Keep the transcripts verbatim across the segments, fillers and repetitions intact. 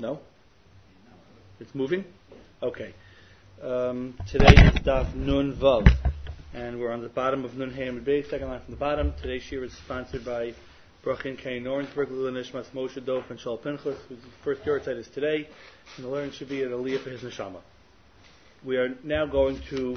No? It's moving? Okay. Um, today is Daf Nun Vav. And we're on the bottom of Nun Hayim Bay, second line from the bottom. Today's shir is sponsored by Brachin K. Norensberg, Lila Nishmas Moshe Dov, and Shal Pinchas, whose first yahrzeit is today. And the learning should be an aliyah for his neshama. We are now going to,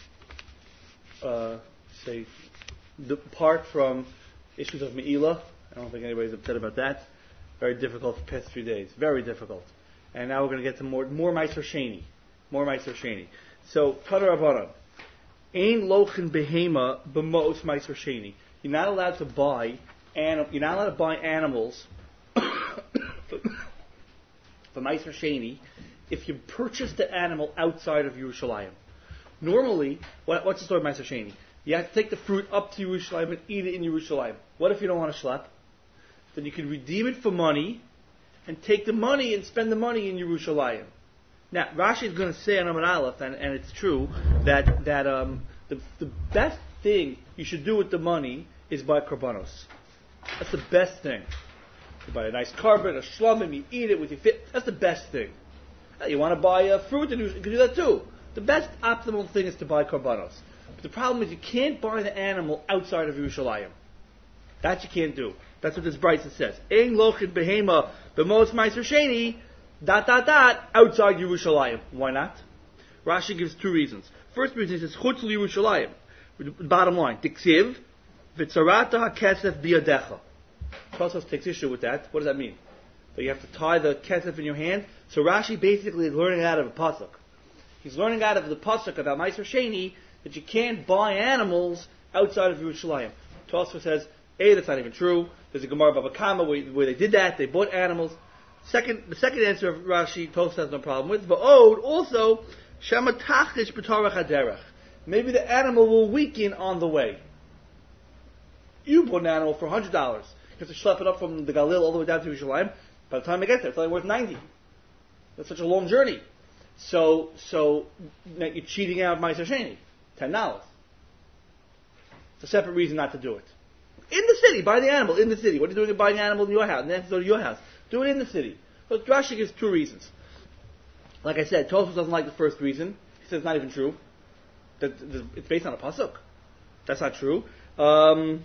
uh, say, depart from issues of Me'ilah. I don't think anybody's upset about that. Very difficult for the past few days. Very difficult. And now we're going to get to more more Meiser Sheni. More Meiser Sheni. So, Tana Rabbanan. Ein lochin behema b'mos Meiser Sheni. You're not allowed to buy anim- You're not allowed to buy animals for, for Meiser Sheni if you purchase the animal outside of Yerushalayim. Normally, what, what's the story of Meiser Sheni? You have to take the fruit up to Yerushalayim and eat it in Yerushalayim. What if you don't want to schlep? Then you can redeem it for money and take the money and spend the money in Yerushalayim. Now, Rashi is going to say on Amud Aleph, and, and it's true, that that um, the, the best thing you should do with the money is buy korbanos. That's the best thing. You buy a nice carbon, a shlomim, you eat it with your fit. That's the best thing. Now, you want to buy uh, fruit, and you can do that too. The best optimal thing is to buy korbanos. But the problem is you can't buy the animal outside of Yerushalayim. That you can't do. That's what this Brisa says. Ein lochin behema b'mos Meiser Sheni, dot dot dot, outside Yerushalayim. Why not? Rashi gives two reasons. First reason is chutz Yerushalayim. Bottom line, diksiv v'tzarata hakesef biyadecha. Tosfos takes issue with that. What does that mean? So you have to tie the kesef in your hand. So Rashi basically is learning out of a pasuk. He's learning out of the pasuk about Meiser Sheni that you can't buy animals outside of Yerushalayim. Tosfos says, A, that's not even true. There's a Gemara Baba Kama where, where they did that. They bought animals. Second, the second answer of Rashi, Tosfos has no problem with. Va'od, also, Shema tachish b'torach haderech. Maybe the animal will weaken on the way. You bought an animal for one hundred dollars. You have to schlep it up from the Galil all the way down to Yerushalayim. By the time it gets there, it's only worth ninety. That's such a long journey. So, so you're cheating out Meiser Sheni. ten dollars. It's a separate reason not to do it. In the city, buy the animal in the city. What are you doing buying an animal in your house? And then have to go to your house. Do it in the city. But Rashi gives two reasons. Like I said, Tosfos doesn't like the first reason. He says it's not even true. That it's based on a pasuk. That's not true. Um,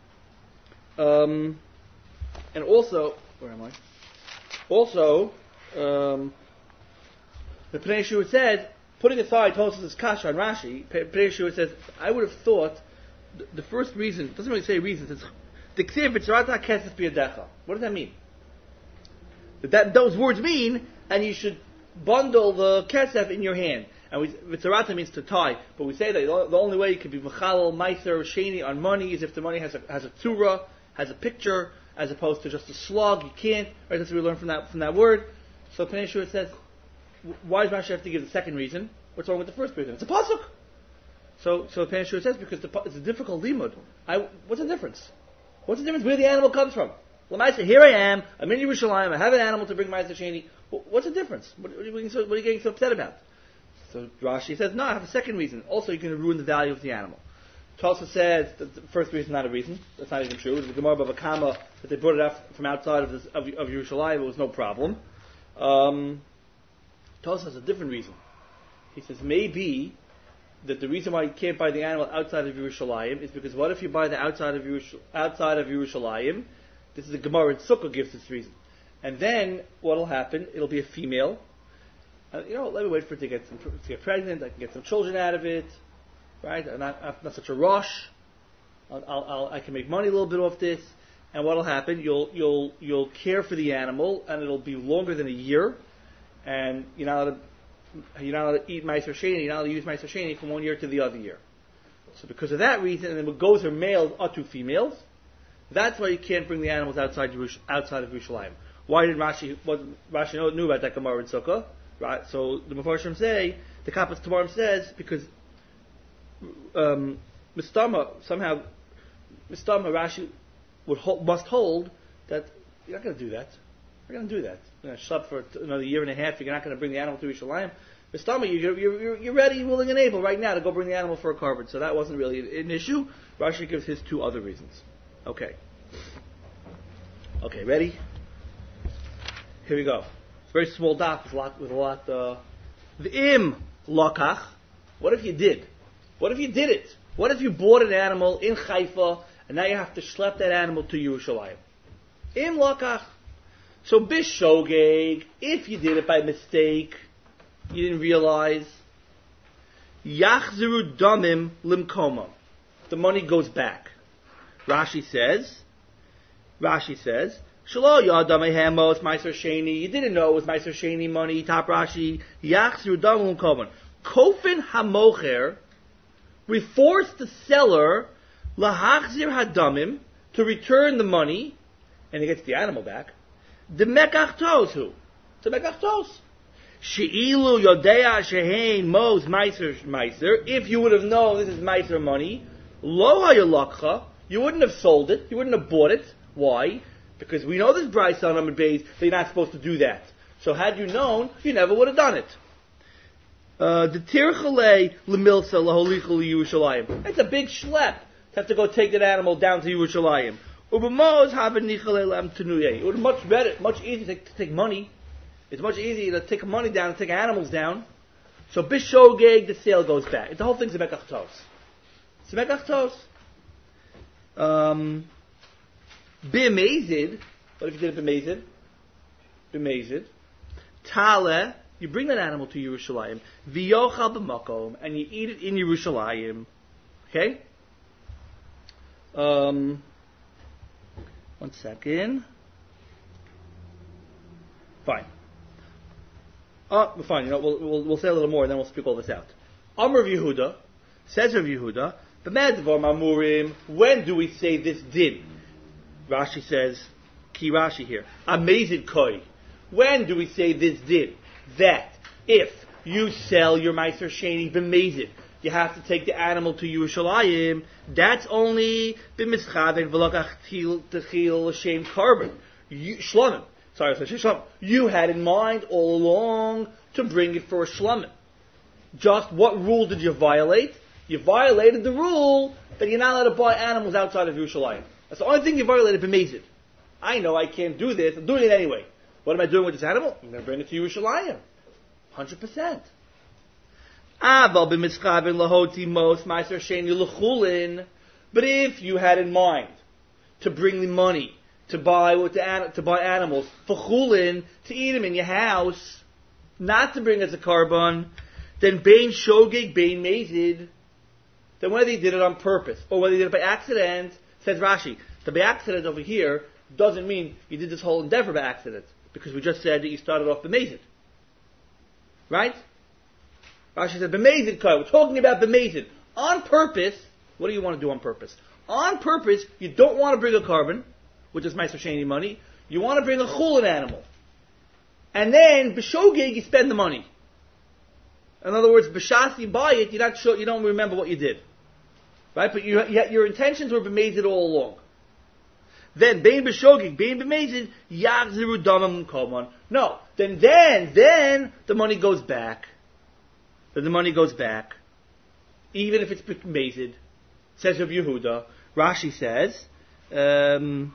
um, and also, where am I? Also, um, the Pnei Yeshua said, putting aside Tosfos' kasha on Rashi, Pnei Yeshua says, I would have thought the, the first reason, it doesn't really say reasons, it's Diksiv v'tzarata kesef biyadecha. What does that mean? That, that those words mean, and you should bundle the kesef in your hand. And we, v'tzarata means to tie, but we say that the only way you can be v'chalal meiser sheni on money is if the money has a has a tzura, has a picture, as opposed to just a slug. You can't. Right? That's what we learn from that from that word. So Pnei Yeshua says, why does Rashi have to give the second reason? What's wrong with the first reason? It's a pasuk. So, so Pnei Yeshua says because the, it's a difficult limud. I, what's the difference? What's the difference where the animal comes from? Well, I say, here I am. I'm in Yerushalayim. I have an animal to bring Meiser Sheni. What's the difference? What, what, are you so, what are you getting so upset about? So Rashi says, no, I have a second reason. Also, you're going to ruin the value of the animal. Tulsa says that the first reason is not a reason. That's not even true. There's a Gemara Bava Kama that they brought it out from outside of, this, of, of Yerushalayim. It was no problem. Um, Tulsa has a different reason. He says maybe that the reason why you can't buy the animal outside of Yerushalayim is because what if you buy the outside of Yerush- outside of Yerushalayim? This is the Gemara in Sukkah gives this reason. And then what will happen? It'll be a female. Uh, you know, let me wait for it to get some, to get pregnant. I can get some children out of it, right? I'm not, I'm not such a rush. I'll, I'll, I'll, I can make money a little bit off this. And what will happen? You'll you'll you'll care for the animal, and it'll be longer than a year. And you're not allowed to, you're not allowed to eat Meiser Sheni. You're not allowed to use Meiser Sheni from one year to the other year. So because of that reason, and then what goes are males or two females. That's why you can't bring the animals outside Jerush, outside of Yerushalayim. Why did Rashi? What Rashi knew about that Gemara in Sukkah? Right, so the Mefarshim say, the Kappas Tamarim says, because um, Mistama, somehow, Mistama Rashi would hold, must hold that you're not going to do that. You're going to do that. You're going to schlep for another year and a half, you're not going to bring the animal to Yerushalayim. Mistama, you're, you're, you're ready, willing, and able right now to go bring the animal for a carbon. So that wasn't really an issue. Rashi gives his two other reasons. Okay. Okay, ready? Here we go. very small daf with a lot, with a lot, uh, v'im lakach. What if you did? What if you did it? What if you bought an animal in Haifa, and now you have to schlep that animal to Yerushalayim? Im lakach. So bishogeg, if you did it by mistake, you didn't realize, yachziru damim limkoma. The money goes back. Rashi says, Rashi says, Shalo yadam ehemos meiser sheni. You didn't know it was meiser sheni money. Top Rashi, yachziru damim limkoma. Kofin hamocher, we force the seller lahachzir hadamim to return the money, and he gets the animal back. The mekach tos who? The mekach tos. She'ilu yodea shehein mos meiser meiser. If you would have known this is meiser money, lo hayalakcha, you wouldn't have sold it. You wouldn't have bought it. Why? Because we know this Bryce on Amid Bays that you're not supposed to do that. So had you known, you never would have done it. Uh, the tirchalei lemilsa laholichel Yerushalayim. It's a big schlep to have to go take that animal down to Yerushalayim. Ubamos have nichalei lam tenuye. It would be much better, much easier to take money. It's much easier to take money down and take animals down. So bishogeg, the sale goes back. The whole thing's a mekach tos. It's a mekach tos. Um, b'mezid. What if you did it b'mezid? B'mezid. Tale. You bring that animal to Yerushalayim, v'yochal b'makom, and you eat it in Yerushalayim. Okay? Um, one second. Fine. Uh, fine, you know, we'll, we'll, we'll say a little more and then we'll speak all this out. Amr of Yehuda, says of Yehuda, b'medvar mamurim, when do we say this din? Rashi says, ki Rashi here, amazing koi. When do we say this din? That if you sell your Meiser Sheni b'mezid, you have to take the animal to Yerushalayim. That's only b'mischaven v'lokach techil l'shem carbon. Shlomim. Sorry, I said shlomim. You had in mind all along to bring it for a shlomim. Just what rule did you violate? You violated the rule that you're not allowed to buy animals outside of Yerushalayim. That's the only thing you violated b'mezid. I know I can't do this. I'm doing it anyway. What am I doing with this animal? I'm going to bring it to Yerushalayim. one hundred percent. But if you had in mind to bring the money to buy with the, to buy animals for chulin, to eat them in your house, not to bring as a carbon, then bein shogeg, bein mezid, then whether you did it on purpose or whether you did it by accident, says Rashi, the by accident over here doesn't mean you did this whole endeavor by accident. Because we just said that you started off b'mezid. Right? Rashi said b'mezid kai. We're talking about b'mezid. On purpose, what do you want to do on purpose? On purpose, you don't want to bring a carbon, which is Meiser Sheni money. You want to bring a chulin animal. And then, b'shogeg, you spend the money. In other words, b'shas, you buy it, you're not sure, you don't remember what you did. Right? But you, yet your intentions were b'mezid all along. Then, bein b'shogeg, bein b'mezid, yachziru damam komon. No. Then, then, then, the money goes back. Then the money goes back. Even if it's b'mezid. Says of Yehuda. Rashi says, um,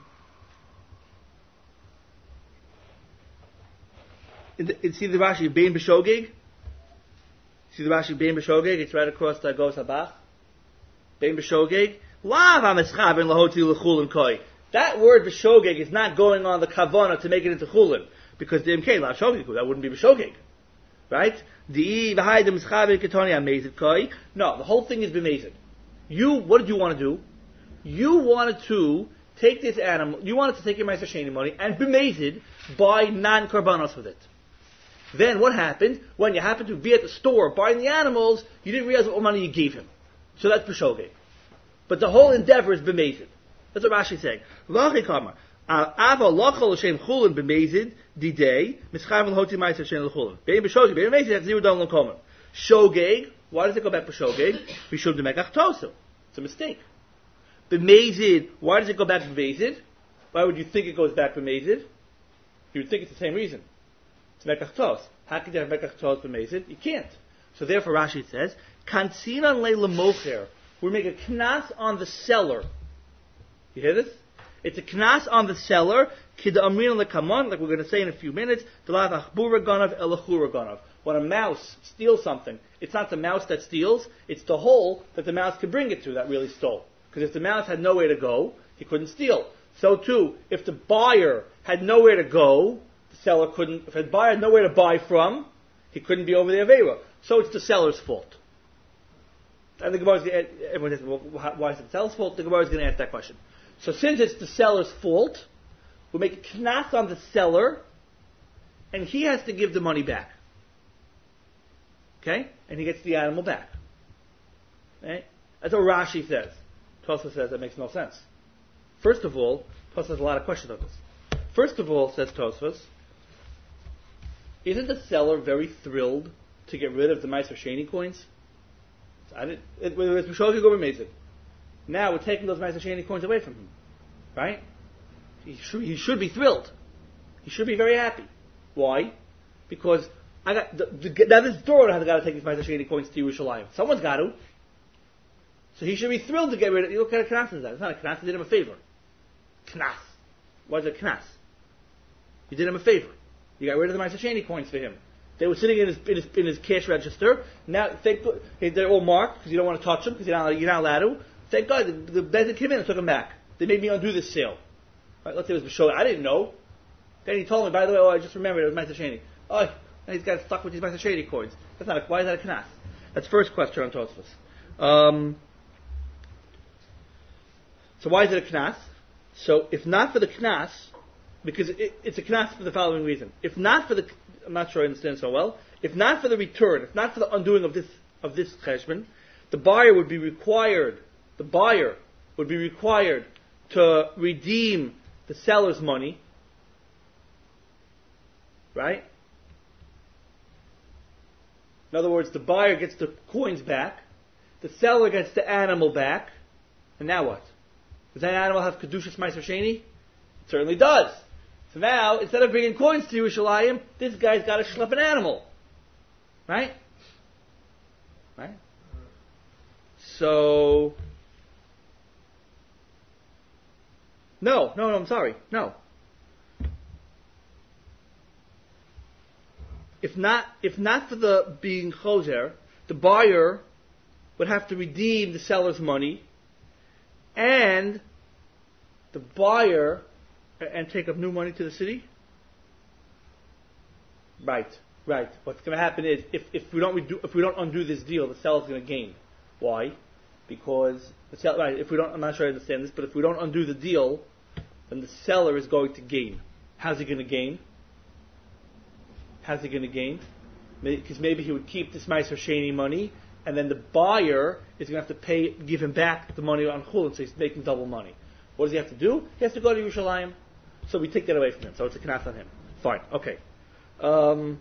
see the Rashi, bein b'shogeg? See the Rashi, bein b'shogeg? It's right across the Gos Habach. Bein b'shogeg. Lav ha-meschavin lahoti l'chulin koi. That word b'shogeg is not going on the kavana to make it into chulin, because the M K la shogeg, that wouldn't be b'shogeg, right? The v'hai the mischaber ketoni amazed koi. No, the whole thing is b'mezid. You, what did you want to do? You wanted to take this animal. You wanted to take your Meiser Sheni money and b'mezid buy non-karbanos with it. Then what happened when you happened to be at the store buying the animals? You didn't realize what money you gave him, so that's b'shogeg. But the whole endeavor is b'mezid. That's what Rashi is saying. V'achi kamar. Ava lachol l'shem chulin b'mezid didei mischav l'hoti ma'aser shen l'chulin. Bein b'shogeg, bein b'mezid yachziru dam l'komon. Shogeg. Why does it go back for shogeg? Mishum demekach tosu. It's a mistake. B'mezid. Why does it go back b'mezid? Why would you think it goes back b'mezid? You would think it's the same reason. It's mekach tos. How can you have mekach tos b'mezid? You can't. So therefore Rashi says, kansinan le l'mocher. We make a knas on the seller. You hear this? It's a knas on the seller. Kida amrin lekaman, like we're going to say in a few minutes, Delav achbura ganav elachura ganav. When a mouse steals something, it's not the mouse that steals, it's the hole that the mouse could bring it to that really stole. Because if the mouse had nowhere to go, he couldn't steal. So too, if the buyer had nowhere to go, the seller couldn't, if the buyer had nowhere to buy from, he couldn't be over the Avera. So it's the seller's fault. And the Gemara is, everyone says, well, why is it the seller's fault? The Gemara is going to ask that question. So since it's the seller's fault, we make a knas on the seller, and he has to give the money back. Okay? And he gets the animal back. Right? That's what Rashi says. Tosfos says that makes no sense. First of all, Tosfos has a lot of questions on this. First of all, says Tosfos, isn't the seller very thrilled to get rid of the Meiser Sheni coins? I didn't, it, it, it, now we're taking those Meiser Sheni coins away from him. Right? He should, he should be thrilled. He should be very happy. Why? Because I got the, the, now this Torah has got to take these Meiser Sheni coins to Yerushalayim. Someone's got to. So he should be thrilled to get rid of it. What kind of knas is that? It's not a knas. He did him a favor. Knas. Why is it knas? You did him a favor. You got rid of the Meiser Sheni coins for him. They were sitting in his in his, in his cash register. Now thank, they're all marked because you don't want to touch them because you're not you're not allowed to. Thank God the, the Bezdin came in and took them back. They made me undo this sale. Right, let's say it was B'Shol. I didn't know. Then he told me, by the way, oh, I just remembered it was Meiser Sheni. Oh, and he's got stuck with these Meiser Sheni coins. That's not a, why is that a knas? That's the first question on Tosfos. Um, so why is it a knas? So if not for the knas, because it, it's a knas for the following reason. If not for the, I'm not sure I understand so well. If not for the return, if not for the undoing of this of this cheshbon, the buyer would be required. The buyer would be required to redeem the seller's money, right? In other words, the buyer gets the coins back, the seller gets the animal back, and now what? Does that animal have Kedushas Meiser Sheni? It certainly does. So now, instead of bringing coins to Yerushalayim, this guy's got to schlep an animal. Right? Right? So, no, no, no, I'm sorry, no. If not, if not for the being choser, the buyer would have to redeem the seller's money, and the buyer and take up new money to the city. Right, right. What's going to happen is if, if we don't redo, if we don't undo this deal, the seller's going to gain. Why? Because the seller, right. If we don't, I'm not sure I understand this, but if we don't undo the deal, then the seller is going to gain. How's he going to gain? How's he going to gain? Because maybe he would keep this Meiser Sheni money, and then the buyer is going to have to pay, give him back the money on Chulin, so he's making double money. What does he have to do? He has to go to Yerushalayim. So we take that away from him. So it's a knas on him. Fine. Okay. Um,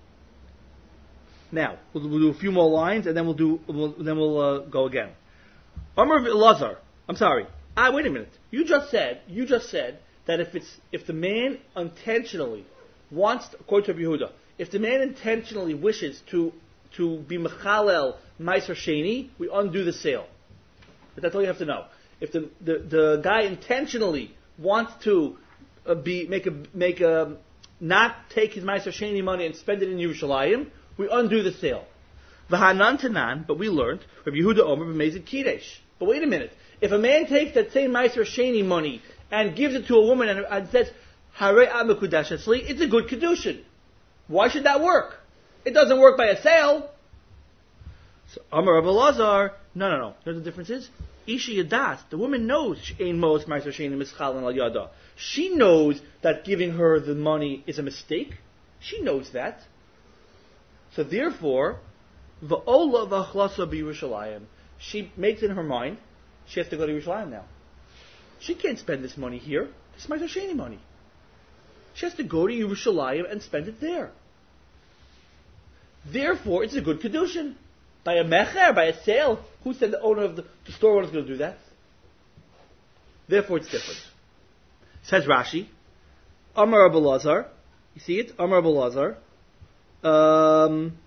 now we'll, we'll do a few more lines, and then we'll do. We'll, then we'll uh, go again. Amar Elazar. I'm sorry. Ah, wait a minute. You just said. You just said that if it's if the man intentionally wants, to, according to Rabbi Yehuda, if the man intentionally wishes to to be mechalel Meiser Sheni, we undo the sale. But that's all you have to know. If the the, the guy intentionally wants to uh, be make a make a not take his Meiser Sheni money and spend it in Yerushalayim, we undo the sale. V'hanan tanan, but we learned Rabbi Yehuda Omer b'mezid kidesh. But wait a minute, if a man takes that same Meiser Sheni money and gives it to a woman and, and says Harei Amekudash Asli, it's a good kedushin. Why should that work? It doesn't work by a sale. So Amar Rabbi Elazar, no, no, no. You know what the difference is? Isha Yadas, the woman knows Ein Mos Meiser Sheni Mischal Al Yada. She knows that giving her the money is a mistake. She knows that. So therefore, V'ola V'achlasa B'Yerushalayim. She makes in her mind she has to go to Yerushalayim now. She can't spend this money here. This is Meiser Sheni money. She has to go to Yerushalayim and spend it there. Therefore, it's a good kedushin. By a mecher, by a sale. Who said the owner of the, the store owner is going to do that? Therefore, it's different. Says Rashi, Amar Rabbi Elazar. You see it? Amar Rabbi Elazar. Um,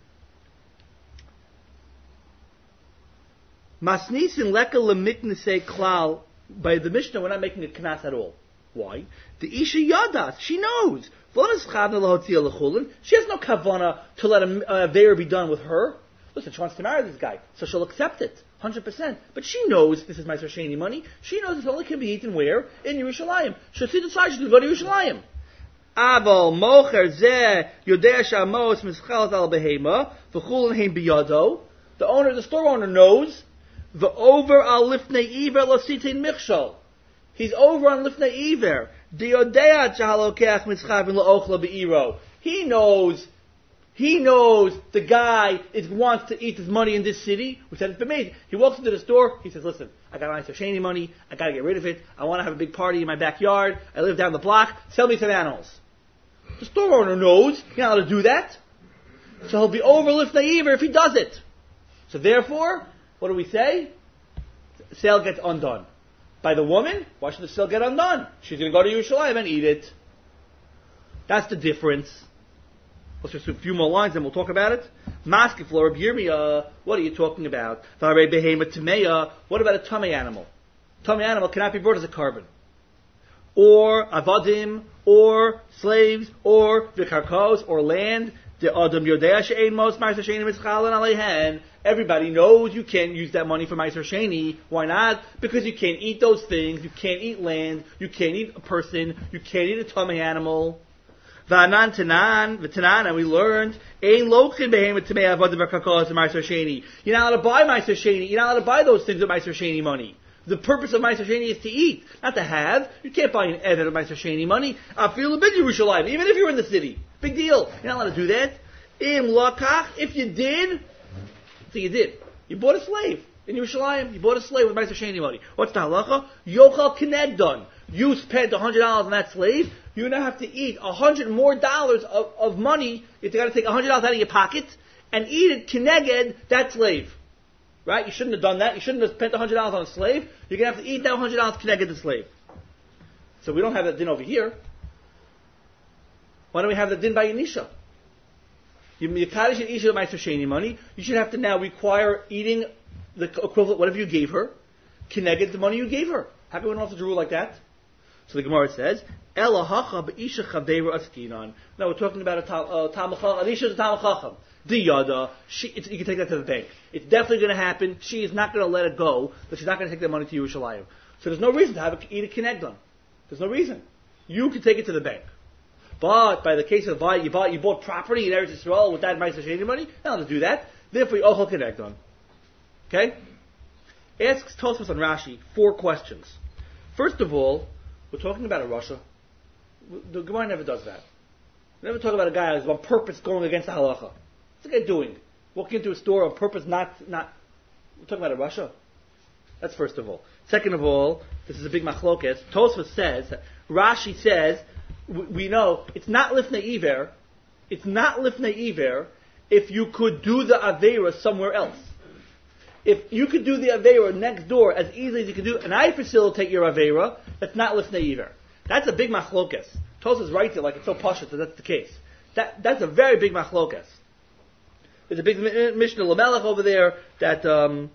Masnisin leka lemiknese klal. By the Mishnah, we're not making a knas at all. Why? The Isha Yadas, she knows. She has no kavana to let a uh, Aveira be done with her. Listen, she wants to marry this guy, so she'll accept it, one hundred percent. But she knows this is Meiser Sheni money. She knows it only can be eaten where? In Yerushalayim. She'll see the side, she'll go to Yerushalayim. Aval mocher zeh yodea shamos mischalat al behema v'chulin heim biyado. The owner, the store owner knows the over al lifnei iver lositein michshol. He's over on lifnei iver. Diodea chahalokech mitzchavin laochla beiro. He knows. He knows the guy is, wants to eat his money in this city, which has been made. He walks into the store, he says, listen, I got my Shani money, I gotta get rid of it, I want to have a big party in my backyard, I live down the block, sell me some animals. The store owner knows he's not allowed to do that, so he'll be over lifnei iver if he does it. So therefore, what do we say? The sale gets undone. By the woman, why should the sale get undone? She's going to go to Yerushalayim and eat it. That's the difference. Let's just do a few more lines and we'll talk about it. Maskeflor, Yirmiyah, what are you talking about? What about a tummy animal? Tummy animal cannot be brought as a carbon. Or avadim, or slaves, or vikarkos, or land. Everybody knows you can't use that money for Meiser Sheni. Why not? Because you can't eat those things. You can't eat land. You can't eat a person. You can't eat a tummy animal. V'anan tanan, v'tanan, and we learned, ein lochin behemoth tamei avodim v'karkos and Meiser Sheni. You're not allowed to buy Meiser Sheni. You're not allowed to buy those things with Meiser Sheni money. The purpose of Meiser Sheni is to eat, not to have. You can't buy an evet of Meiser Sheni money. I feel a bit Yerushalayim, even if you're in the city. Big deal. You're not allowed to do that. Im lakach, if you did, so you did. You bought a slave in Yerushalayim. You bought a slave with Meiser Sheni money. What's the halacha? Yochal kinegdon. You spent one hundred dollars on that slave. You now have to eat one hundred more dollars of, of money. You've got to take one hundred dollars out of your pocket and eat it kineged that slave. Right? You shouldn't have done that. You shouldn't have spent one hundred dollars on a slave. You're going to have to eat that one hundred dollars kineged the slave. So we don't have that din over here. Why don't we have the din by Yanisha? You Kaddish and Isha Meiser Sheni money. You should have to now require eating the equivalent, whatever you gave her, kineged the money you gave her. How come we don't have to rule like that? So the Gemara says, Ela hacha b'isha chaveira askinan. Now we're talking about a Talmud Chacham. Isha is a Talmud Chacham. Diyada, you can take that to the bank. It's definitely going to happen. She is not going to let it go, but she's not going to take that money to Yerushalayim. So there's no reason to have a, eat a kinegdon. There's no reason. You can take it to the bank. But by the case of buy, you bought you bought property in Eretz Yisrael with that Meiser Sheni money, not allowed to do that. Therefore, you ochel kinegdon. Okay? Asks Tosfos on Rashi four questions. First of all, we're talking about a Russia. The Gemara never does that. We never talk about a guy who's on purpose going against the halacha. What's the guy doing? Walking into a store on purpose not, not, we're talking about a Russia? That's first of all. Second of all, this is a big machlokes. Tosfos says, Rashi says, we, we know, it's not lifnei iver, it's not lifnei iver if you could do the Aveira somewhere else. If you could do the Aveira next door as easily as you could do, and I facilitate your Aveira, that's not lifnei iver. That's a big machlokes. Tosfos writes it like it's so pashut that that's the case. That, that's a very big machlokes. There's a big Mishnah Lamelech over there that um,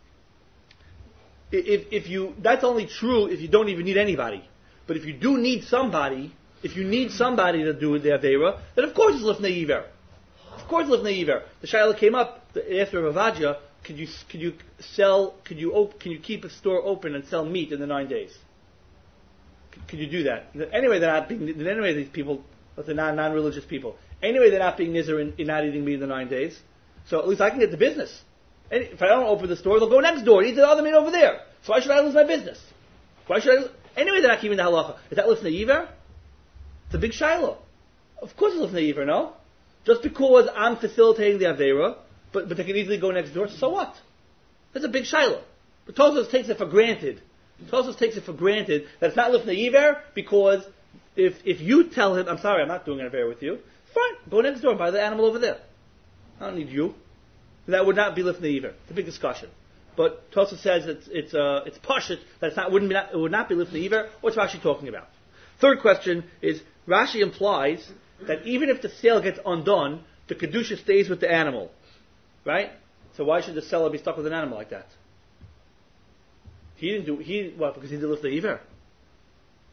if if you that's only true if you don't even need anybody. But if you do need somebody, if you need somebody to do the Aveira, then of course it's lifnei iver. Of course it's lifnei iver. The Shaila came up after Ravadia. Could you could you sell? Could you op, can you keep a store open and sell meat in the nine days? Could, could you do that? Anyway, they're not being. Anyway, these people, they're non non-religious people. Anyway, they're not being nizar in, in not eating meat in the nine days. So at least I can get the business. And if I don't open the store, they'll go next door and eat the other meat over there. So why should I lose my business? Why should I? Lose? Anyway, they're not keeping the halacha. Is that lifnei iver? It's a big shiloh. Of course, it's lifnei iver. No, just because I'm facilitating the Aveira. But but they can easily go next door, so what? That's a big shiloh. But Tosfos takes it for granted. Tosfos takes it for granted that it's not lifnei iver because if if you tell him, I'm sorry, I'm not doing an Aveira with you, fine, go next door and buy the animal over there. I don't need you. That would not be lifnei iver. It's a big discussion. But Tosfos says it's it's uh, it's pashut that it's not wouldn't be not, it would not be lifnei iver. What's Rashi talking about? Third question is Rashi implies that even if the sale gets undone, the kedusha stays with the animal. Right? So why should the seller be stuck with an animal like that? He didn't do, he, what, because he did lifnei iver?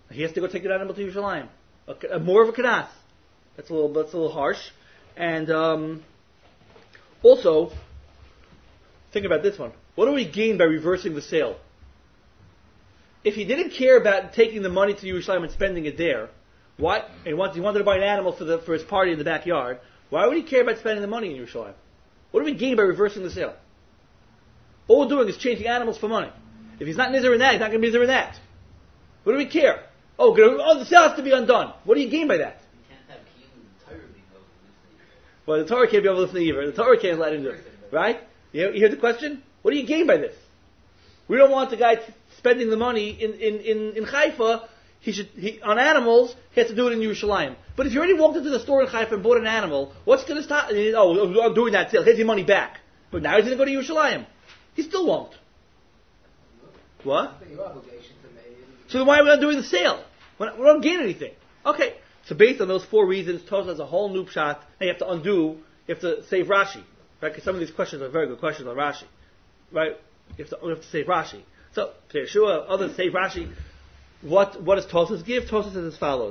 He has to go take an animal to Yerushalayim. A, a, more of a kanas. That's a little, that's a little harsh. And um, also, think about this one. What do we gain by reversing the sale? If he didn't care about taking the money to Yerushalayim and spending it there, why? And he wanted, he wanted to buy an animal for the for his party in the backyard. Why would he care about spending the money in Yerushalayim? What do we gain by reversing the sale? All we're doing is changing animals for money. If he's not nizer in that, he's not going to be nizer in that. What do we care? Oh, oh, the sale has to be undone. What do you gain by that? You can't have Kiyum the Torah being over the Well, the Torah can't be over the Either. The Torah can't let him do it. Right? You hear, you hear the question? What do you gain by this? We don't want the guy t- spending the money in, in, in, in Haifa. He should, he, on animals, he has to do it in Yerushalayim. But if you already walked into the store in Haifa and bought an animal, what's going to stop? Oh, I'm doing that sale. Here's your money back. But now he's going to go to Yerushalayim. He still won't. What? So then why are we not doing the sale? We don't, we don't gain anything. Okay. So based on those four reasons, Tosfos has a whole new pshat. Now you have to undo, you have to save Rashi. Right? Because some of these questions are very good questions on Rashi. Right? You have to, you have to save Rashi. So, Yeshua, others save Rashi. What, what does Tosfos give? Tosfos says as follows.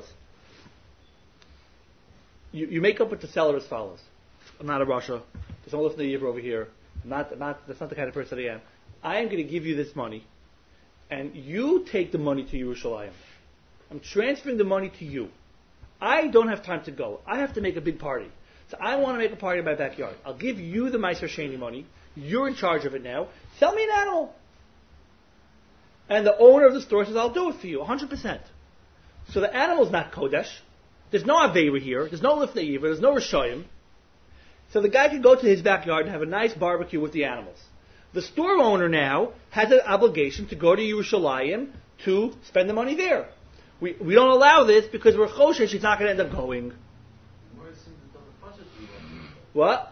You, you make up with the seller as follows. I'm not a Russia. There's someone listening to you over here. I'm not, not, that's not the kind of person I am. I am going to give you this money, and you take the money to Yerushalayim. I'm transferring the money to you. I don't have time to go. I have to make a big party. So I want to make a party in my backyard. I'll give you the Meiser Sheni money. You're in charge of it now. Sell me an animal. And the owner of the store says, I'll do it for you, one hundred percent. So the animal's not Kodesh. There's no Aveira here. There's no Lifnei Iver. There's no Rishayim. So the guy can go to his backyard and have a nice barbecue with the animals. The store owner now has an obligation to go to Yerushalayim to spend the money there. We we don't allow this because we're choshesh. He's not going to end up going. What?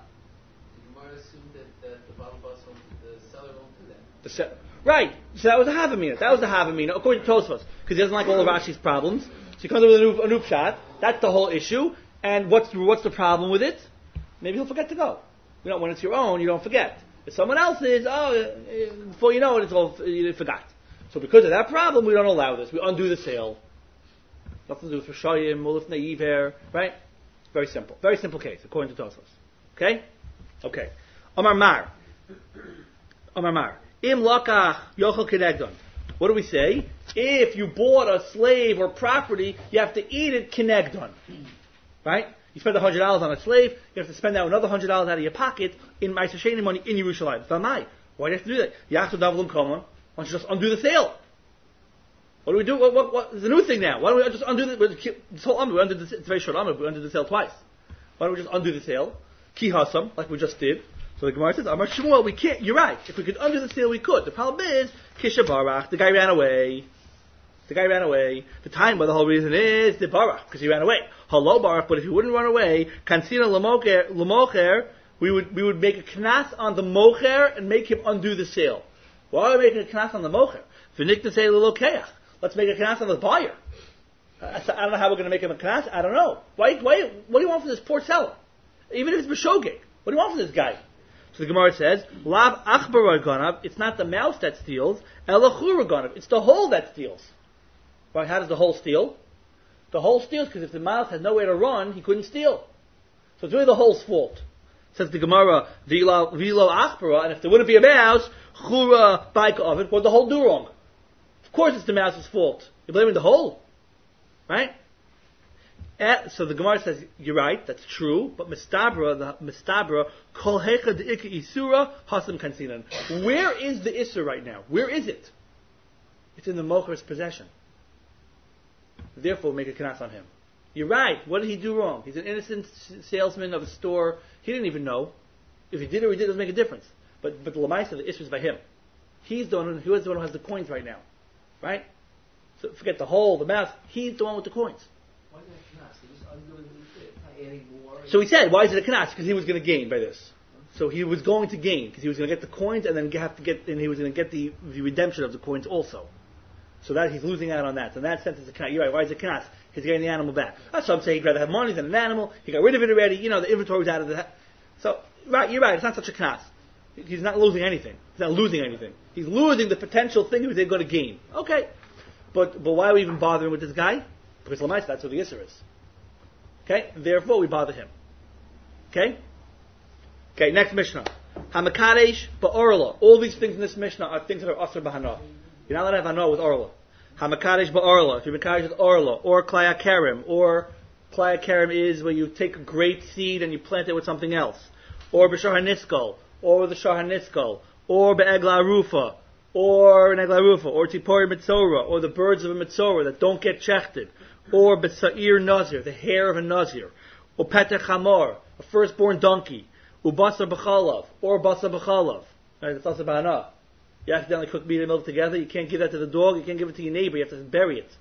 The se- right. So that was a Havamina. That was a Havamina, according to Tosfos, because he doesn't like all of Rashi's problems. So he comes up with a new, a new pshat. That's the whole issue. And what's the, what's the problem with it? Maybe he'll forget to go. You know, when it's your own, you don't forget. If someone else's, oh, before you know it, it's all you forgot. So because of that problem, we don't allow this. We undo the sale. Nothing to do with Rishayim, Mulif Naiv here, right? Very simple. Very simple case, according to Tosfos. Okay? Okay. Amar Mar. Amar Mar. Im lakach yochel kinegdon. What do we say? If you bought a slave or property, you have to eat it kinegdon. Right? You spend one hundred dollars on a slave, you have to spend now another one hundred dollars out of your pocket in Meiser Sheni money in Yerushalayim. Why do you have to do that? Yachtu davlum koman. Why don't you just undo the sale? What do we do? What, what, what is the new thing now? Why don't we just undo the, this whole Amr? We undid the, it's very short Amr, we undid the sale twice. Why don't we just undo the sale? Ki hasam, like we just did. So the Gemara says, Amar Shmuel, we can't, you're right. If we could undo the sale, we could. The problem is, Kisha Barach, the guy ran away. The guy ran away. The time, but the whole reason is the Barach, because he ran away. Hello Barach, but if he wouldn't run away, Kansina Lamocher, we would, we would make a knas on the Mocher and make him undo the sale. Why are we making a knas on the Mocher? V'nikna say L'lokeach. Let's make a knas on the buyer. I don't know how we're going to make him a knas. I don't know. Why, why, what do you want from this poor seller? Even if it's B'shogeg. What do you want from this guy? So the Gemara says, Lav achbar ganav, it's not the mouse that steals, elachur ganav, it's the hole that steals. Right? How does the hole steal? The hole steals because if the mouse had nowhere to run, he couldn't steal. So it's really the hole's fault. Says the Gemara, Vilo achbara, and if there wouldn't be a mouse, chura baika of it, what'd the hole do wrong? Of course it's the mouse's fault. You're blaming the hole. Right? Uh, so the Gemara says, you're right, that's true, but mistabra, the mistabra, kol hecha de'ika isura, hasam kansinan. Where is the isur right now? Where is it? It's in the mocher's possession. Therefore, make a knas on him. You're right, what did he do wrong? He's an innocent salesman of a store, he didn't even know. If he did or he did, it doesn't make a difference. But, but the lamaisa, the isur is by him. He's the one who is the one who has the coins right now. Right? So forget the hole, the mouth, he's the one with the coins. So he said, why is it a knas? Because he was going to gain by this. So he was going to gain because he was going to get the coins and then have to get, and he was going to get the, the redemption of the coins also. So that he's losing out on that. So in that sense, it's a knas. You're right. Why is it a knas? He's getting the animal back. That's what I'm saying. He'd rather have money than an animal. He got rid of it already. You know, the inventory was out of the. So right, you're right. It's not such a knas. He's not losing anything. He's not losing anything. He's losing the potential thing he was going to gain. Okay. But but why are we even bothering with this guy? Because Lamaisa, that's who the Isser is. Okay? Therefore, we bother him. Okay? Okay, next Mishnah. Hamakadesh ba'orla. All these things in this Mishnah are things that are asr b'hana. You're not allowed to have hana with orla. Hamakadesh ba'orla. If you're makadesh with orla, or klaya karim, or klaya karim is where you take a great seed and you plant it with something else, or b'shar haniskol, or with the shar haniskol, or be'egla rufa, or an egla rufa, or tipori mitzora, or the birds of a mitzora that don't get chechted, or b'sa'ir nazir, the hair of a nazir, or petech hamor, a firstborn donkey, ubasa b'chalav, or basa b'chalav. Right, that's also b'hana. You accidentally cook meat and milk together, you can't give that to the dog, you can't give it to your neighbor, you have to bury it.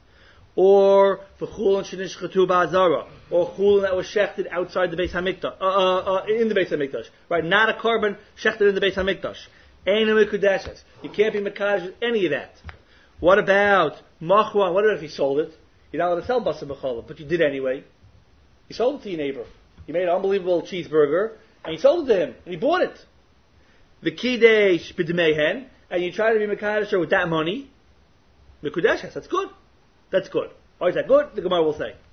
Or v'chulin shenishchatu ba'azara, or chulin that was shechted outside the Beis Hamikdash, uh, uh, uh, in the Beis Hamikdash, right? Not a carbon shechted in the Beis Hamikdash. Ein mikudeshes. You can't be mekadosh with any of that. What about machwan? What about if he sold it? You're not allowed to sell basa b'chalav, but you did anyway. You sold it to your neighbor. You made an unbelievable cheeseburger, and you sold it to him, and he bought it. The kidesh b'dmehen, and you try to be mekadosh with that money. Mikudeshes. That's good. That's good. Why is that good? The Gemara will say.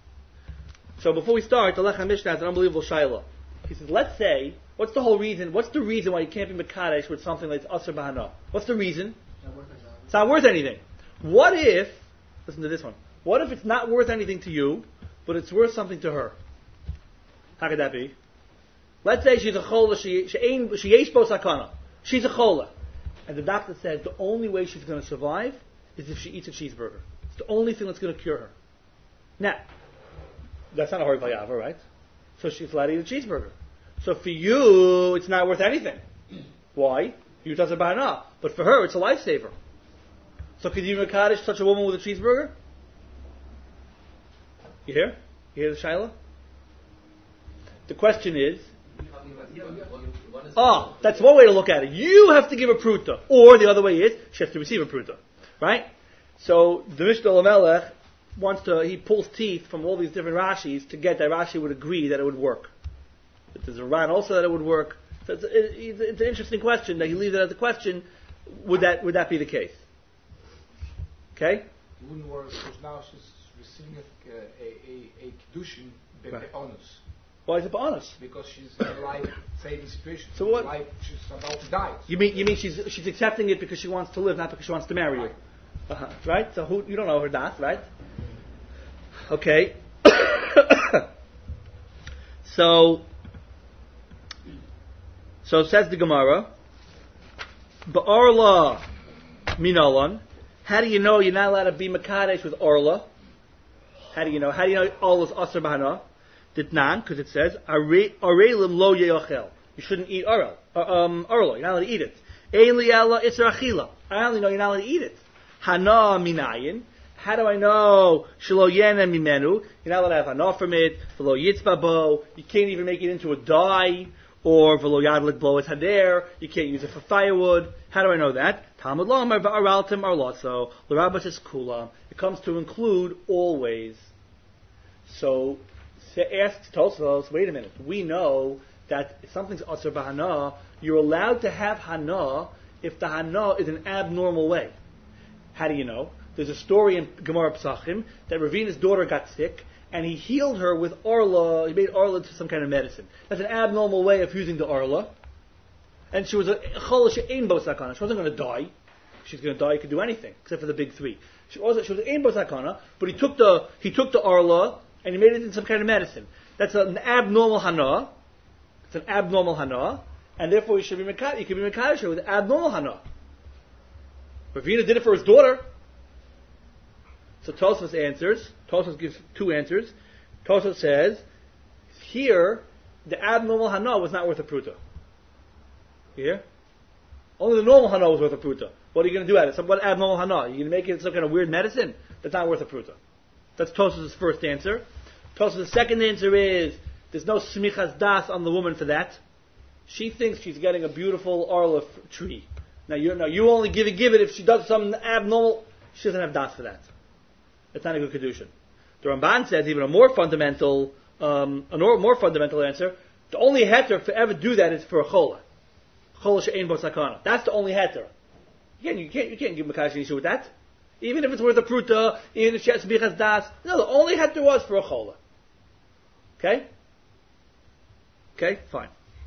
So before we start, the Lechem Mishnah has an unbelievable shayla. He says, let's say, what's the whole reason, what's the reason why you can't be Mekadesh with something that's Asr B'Hana? What's the reason? It's not worth anything. What if, listen to this one, what if it's not worth anything to you, but it's worth something to her? How could that be? Let's say she's a chola, she ain't, she yesh bo sakana. She's a chola. And the doctor says the only way she's going to survive is if she eats a cheeseburger. It's the only thing that's going to cure her. Now, that's not a hard vayava, right? So she's allowed to eat a cheeseburger. So for you, it's not worth anything. Why? You does it by enough. But for her, it's a lifesaver. So could you mekadesh such a woman with a cheeseburger? You hear? You hear the shaila? The question is, oh, that's one way to look at it. You have to give a pruta. Or the other way is, she has to receive a pruta. Right? So the Mishnah Lamelech wants to, he pulls teeth from all these different Rashis to get that Rashi would agree that it would work. There's a Ran also that it would work. So it's, it, it's an interesting question that he leaves it as a question. Would that would that be the case? Okay? It wouldn't work because now she's receiving a, a, a, a kiddushin be'onus. Why is it be'onus? Because she's in a life-saving situation. So what? Life, she's about to die. You mean you mean she's she's accepting it because she wants to live, not because she wants to marry right. you? Uh-huh. Right? So who you don't know her das, right? Okay. so. So says the Gemara, Ba'orla minalon. How do you know you're not allowed to be mekadesh with orla? How do you know? How do you know orla's asr b'hana? Ditnan, because it says arelim lo yeochel. You shouldn't eat orla. Uh, um, orla. You're not allowed to eat it. Ein li ela isra achila. I only know you're not allowed to eat it. Hana minayin. How do I know shelo yena mimenu? You're not allowed to have hana from it. V'lo yitzba bo. You can't even make it into a dye. Or v'lo yadlik blow its hader, you can't use it for firewood. How do I know that? Talmud lomar ba'araltim arlotso l'rabbis is kula. It comes to include always. So, asks Tosfos, wait a minute. We know that if something's asr b'hana, you're allowed to have hana if the hana is an abnormal way. How do you know? There's a story in Gemara Pesachim that Ravina's daughter got sick. And he healed her with orla. He made orla into some kind of medicine. That's an abnormal way of using the orla. And she was a chola she'ein bo sakana. She wasn't going to die. If she's going to die, you could do anything except for the big three. She was she was ein bo sakana, but he took the he took the orla and he made it into some kind of medicine. That's an abnormal hana. It's an abnormal hana, and therefore you should be mekadosh. You could be mekadosh with abnormal hana. Ravina did it for his daughter. So Tosfos answers. Tosfos gives two answers. Tosfos says, here, the abnormal hana was not worth a pruta. You hear? Only the normal hana was worth a pruta. What are you going to do at it? Some, what abnormal hana? Are you going to make it some kind of weird medicine? That's not worth a pruta. That's Tosfos' first answer. Tosfos' second answer is, there's no smichas das on the woman for that. She thinks she's getting a beautiful arla tree. Now you, now you only give it, give it if she does something abnormal. She doesn't have das for that. That's not a good kedushin. The Ramban says even a more fundamental, um, a more fundamental answer. The only heter to ever do that is for a chola, chola she'ein bo sakana. That's the only heter. Again, you can't you can't give mekadosh isha with that. Even if it's worth a pruta, even if she has to be chazdas. No, the only heter was for a chola. Okay? Okay, fine.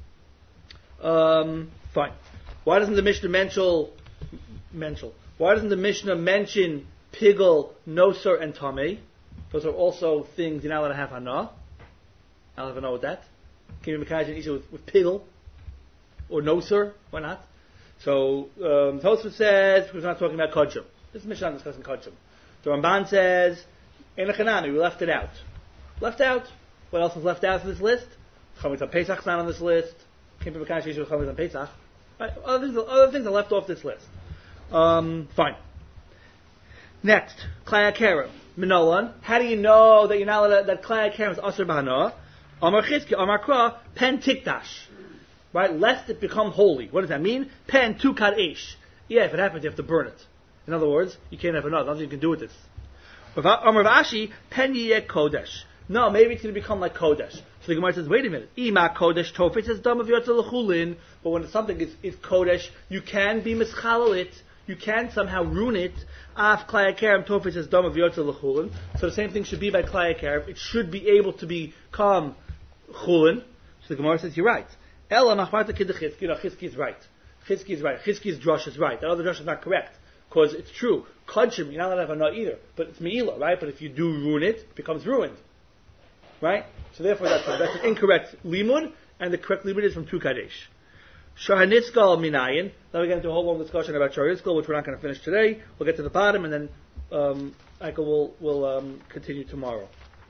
Um, fine. Why doesn't the Mishnah mention, mention? Why doesn't the Mishnah mention pigel, nosor, and tamei? Those are also things you're not allowed to have hana. I'll have hana with that. Can you imagine issue with, with pigel or nosor? Why not? So um, Tosfos says we're not talking about kodshim. This is Mishnah discussing kodshim. The Ramban says in a chanami we left it out. Left out. What else is left out of this list? Chametz on Pesach's not on this list. Can't be mekadosh issue with chametz on Pesach. Right? Other things, other things are left off this list. Um, fine. Next, Klai HaKerem. Minolan. How do you know that you're not allowed, that Klai HaKerem is Asur B'Hana? Amar Chizki, Amar Kra, Pen Tikdash. Right? Lest it become holy. What does that mean? Pen Tukad Eish. Yeah, if it happens, you have to burn it. In other words, you can't have another. Nothing you can do with this. Amar Vashi, Pen Yeh Kodesh. No, maybe it's going to become like Kodesh. So the Gemara says, wait a minute. Ima Kodesh Tofet says Dam of Yotze L'chulin. But when something is, is Kodesh, you can be mischalal it. You can somehow ruin it. Af Klai HaKerem Tofet says Dam of Yotze L'chulin. So the same thing should be by Klai HaKerem. It should be able to become Chulin. So the Gemara says, you're right. Ela Machmarta Kid Chizki. You know, Chizki is right. Chizki is right. Chizki's drush is right. That other drush is not correct. Because it's true. Kodshim, you're not allowed to have a nut either. But it's Me'ilah, right? But if you do ruin it, it becomes ruined. Right? So therefore that's, that's an incorrect limud, and the correct limud is from Tu Kadesh. Shahar Nitzgal Minayin. Now we get into a whole long discussion about Shahar Nitzgal, which we're not going to finish today. We'll get to the bottom, and then um, Michael will will um, continue tomorrow.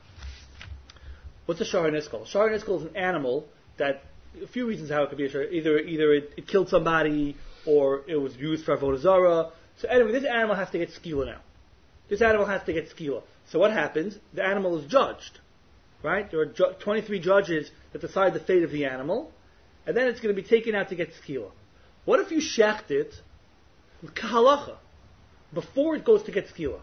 What's a Shahar Nitzgal? Shahar Nitzgal is an animal that, a few reasons how it could be a Shahar. Either, either it, it killed somebody, or it was used for Avodah Zarah. So anyway, this animal has to get skila now. This animal has to get skila. So what happens? The animal is judged. Right? There are ju- twenty-three judges that decide the fate of the animal, and then it's going to be taken out to get skila. What if you shecht it with kahalacha before it goes to get skila?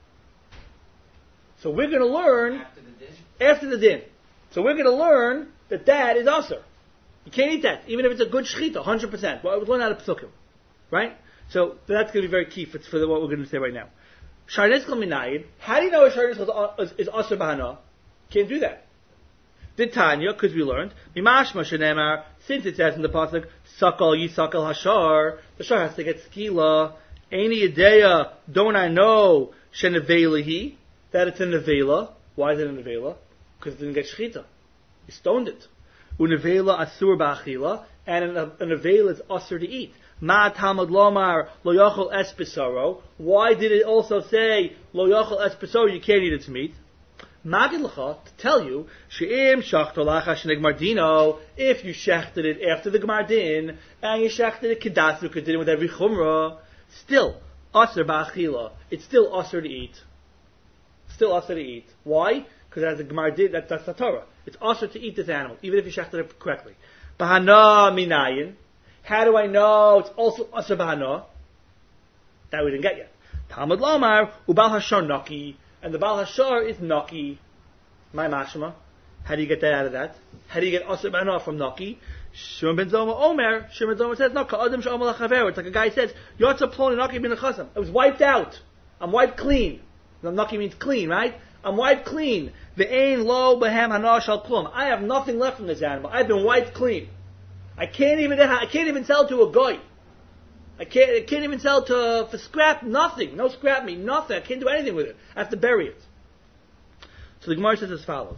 So we're going to learn After the din? after the din. So we're going to learn that that is asur. You can't eat that, even if it's a good shechita, one hundred percent. Well, we'll learn out of psukim. Right? So that's going to be very key for, for the, what we're going to say right now. Shahar Nitzgal Minayin. How do you know a Shahar Nitzgal is, is asur b'hana? Can't do that. Did Tanya, because we learned, Mimashma shenemar, since it says in the pasuk, Sakal yisakal hashar, the shar has to get skila. Any ideya, don't I know, shenevelahi, that it's a nevela. Why is it a nevela? Because it didn't get shechita. You stoned it. Unevela asur ba'achila, and a, a nevela is asur to eat. Ma Talmud lomar lo yachol es besaro. Why did it also say lo yachol es besaro? You can't eat its meat. Magid l'cha, to tell you, she'im shachto lacha sheneg mardino, if you shechted it after the Gemardin, and you shechted it kedatsu, did it with every chumrah, still, asr ba'achila, it's still asr to eat. Still asr to eat. Why? Because as the Gemardin, that, that's the Torah. It's asr to eat this animal, even if you shechted it correctly. Bahana minayin, how do I know it's also asr bahana? That we didn't get yet. Talmud lamar, ubal hashar naki, and the Baal Hashar is Naki. My mashma. How do you get that out of that? How do you get Asur B'Hana from Naki? Shimon ben Zoma Omer. Shimon ben Zoma says, no, Ka'adim Sh'Omer L'Chaver. It's like a guy says, Yotza Ploni Naki bin Chasam. It was wiped out. I'm wiped clean. Now, Naki means clean, right? I'm wiped clean. Ve'ein lo b'hem hana shal klum. I have nothing left from this animal. I've been wiped clean. I can't even, I can't even sell to a guy. I can't, I can't even sell to, for scrap, nothing. No scrap meat, nothing. I can't do anything with it. I have to bury it. So the Gemara says as follows.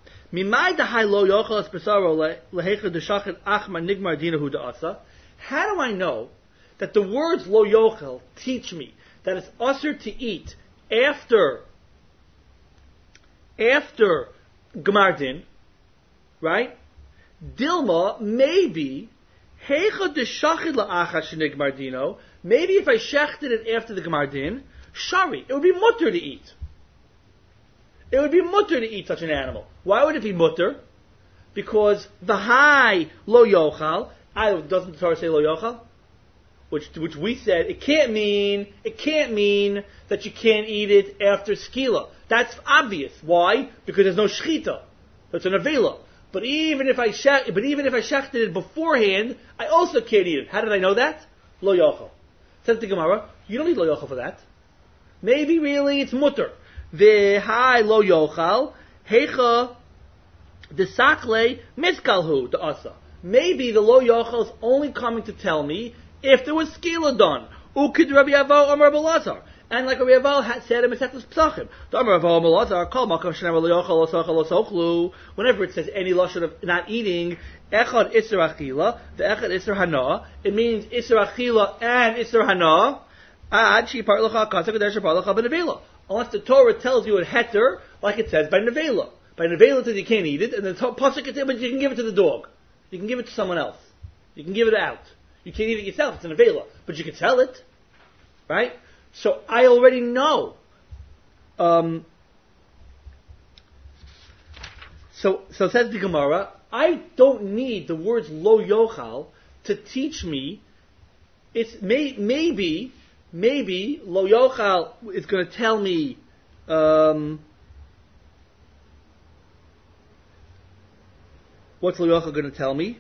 How do I know that the words lo yochel teach me that it's usher to eat after, after Gemardin, right? Dilma, maybe, maybe if I shechted it after the Gemardin, shari, it would be mutter to eat. It would be mutter to eat such an animal. Why would it be mutter? Because the high lo yochal, I, doesn't the Torah say lo yochal? Which, which we said, it can't mean, it can't mean that you can't eat it after skila. That's obvious. Why? Because there's no shechita. That's an avela. But even if I shech, but even if I shechted it beforehand, I also can't eat it. How did I know that? Lo yochel. Says the Gemara, you don't need lo yochel for that. Maybe really it's mutter. V'hai lo yochal hecha desakle miskalhu the asa. Maybe the lo yochal is only coming to tell me if there was skila done. Ukid Rabbi Avo Amar Belazar. And like Rabbi Avo had said in Masechtas Pesachim, the Amar Avo Belazar kol makam shenamar lo yochal lo sochal lo sochlu. Whenever it says any lashon of not eating, echad isser achila, the echad isser hana, it means isser achila and isser hana. Ad shi parlacha kasak kadesh parlacha benevela. Unless the Torah tells you a heter, like it says by nevela. By nevela it says you can't eat it, and the pasuk it says, but you can give it to the dog. You can give it to someone else. You can give it out. You can't eat it yourself, it's an nevela, but you can sell it. Right? So I already know. Um, so, so says the Gemara, I don't need the words lo yochal to teach me. It's may, maybe, maybe lo yochal is going to tell me. Um, what's lo yochal going to tell me?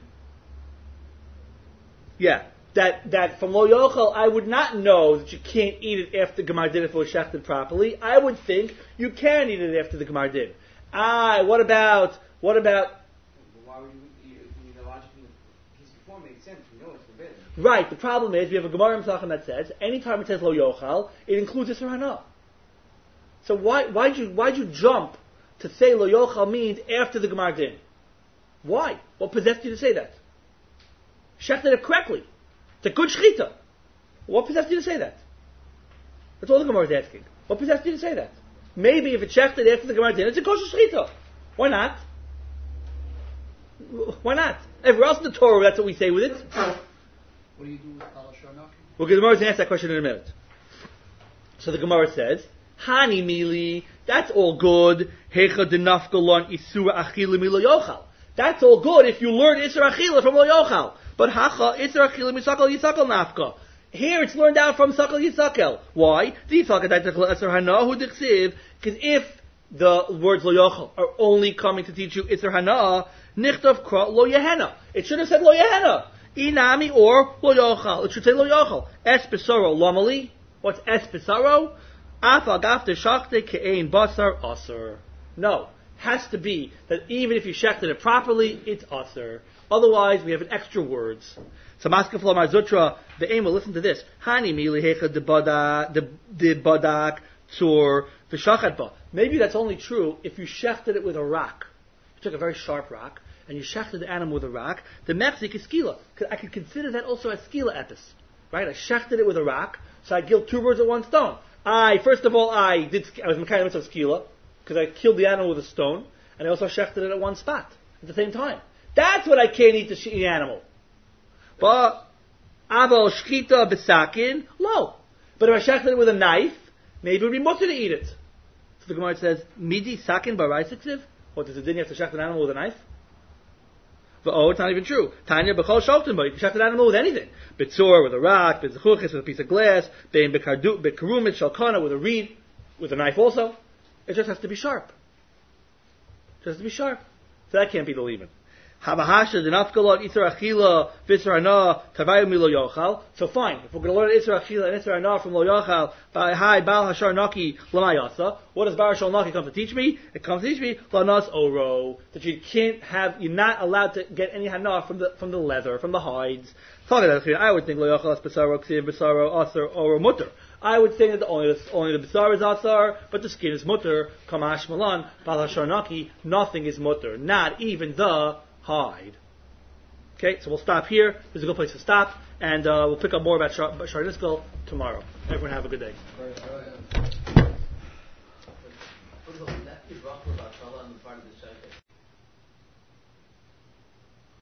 Yeah. That, that from lo yochel, I would not know that you can't eat it after the Gemar did if it was shechted properly. I would think you can eat it after the Gemar did. Ah, what about, what about... Why would you, you, you the logic from the piece before makes sense. You know it's forbidden. Right, the problem is we have a Gemara in Pesachim that says, anytime it says lo yochel, it includes Isser Hana. So why, why'd you, why'd you jump to say lo yochel means after the Gemar did? Why? What possessed you to say that? Shechted it correctly. It's a good shechita. What possessed you to say that? That's all the Gemara is asking. What possessed you to say that? Maybe if it's shechted after the Gemara did, it's a kosher shechita. Why not? Why not? Everywhere else in the Torah, that's what we say with it. What do you do with Kalashonaki? Well, the Gemara is going to ask that question in a minute. So the Gemara says, Hani mili, that's all good. Hecha denafkalon isura achila milo yochal. That's all good if you learn isura achila from lo yochal. But hacha isra achila misakal yisakal nafka. Here it's learned out from sakal yisakel. Why? Because if the words lo yochel are only coming to teach you isra hana, nichtav kra lo yehena. It should have said lo yehena. Inami or lo yochel. It should say lo yochel. Es besaro lomali. What's es besaro? Afal gafte shachte ke'ein basar aser. No. Has to be that even if you shechted it properly, it's aser. Otherwise, we have an extra words. So Maskef Lamar Zutra, the aim will listen to this. Hani mili hecha de badak tzur v'shachat ba. Maybe that's only true if you shechted it with a rock. You took a very sharp rock and you shechted the animal with a rock. The mechzik is skila. I could consider that also as skila epis, right? I shechted it with a rock, so I killed two birds with one stone. I first of all I did I was kind of skila because I killed the animal with a stone, and I also shechted it at one spot at the same time. That's what I can't eat the animal. But avo shchita besakin, low. But if I shechted it with a knife, maybe it would be mutter to eat it. So the Gemara says, midi sakin baraisikziv. What does it mean? You have to shecht an animal with a knife? But oh, it's not even true. Tanya b'chol shoftim, but you can shecht an animal with anything. B'tzor with a rock, b'zechuchis with a piece of glass, bein b'karumit shalkana with a reed, with a knife also. It just has to be sharp. It has to be sharp. So that can't be the leaving. So fine, if we're going to learn Isra Achila and Isra Hana from Lo Yochal, by Hai Bal Hashar Naki Lamayasa, what does Bar Shal Naki come to teach me? It comes to teach me Lanas Oro, that you can't have, you're not allowed to get any Hana from the from the leather, from the hides. I would think Lo Yochal is Besaro Ksiv Besaro Asar Oro Mutter. I would say that the, only, only the Besar is Asar, but the skin is Mutter. Kamash Malan Bal Hashar Naki, nothing is Mutter, not even the hide. Okay, so we'll stop here. This is a good place to stop, and uh, we'll pick up more about Shar Niskal tomorrow. Everyone have a good day.